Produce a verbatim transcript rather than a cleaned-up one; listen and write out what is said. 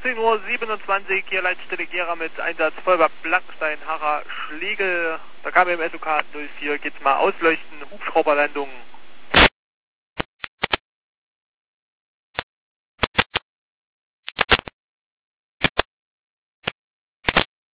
achtzehn Uhr siebenundzwanzig, hier Leitstelle Gera mit Einsatz Feuerwehr Blankenstein, Harrer, Schlegel. Da kam im S O K null vier, geht's mal ausleuchten, Hubschrauberlandung.